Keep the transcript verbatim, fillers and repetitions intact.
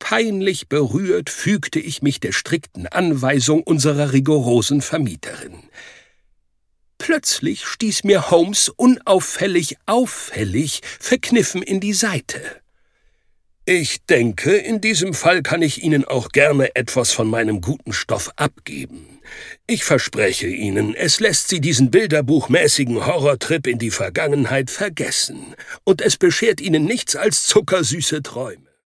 Peinlich berührt fügte ich mich der strikten Anweisung unserer rigorosen Vermieterin. Plötzlich stieß mir Holmes unauffällig auffällig verkniffen in die Seite. »Ich denke, in diesem Fall kann ich Ihnen auch gerne etwas von meinem guten Stoff abgeben. Ich verspreche Ihnen, es lässt Sie diesen bilderbuchmäßigen Horrortrip in die Vergangenheit vergessen, und es beschert Ihnen nichts als zuckersüße Träume.«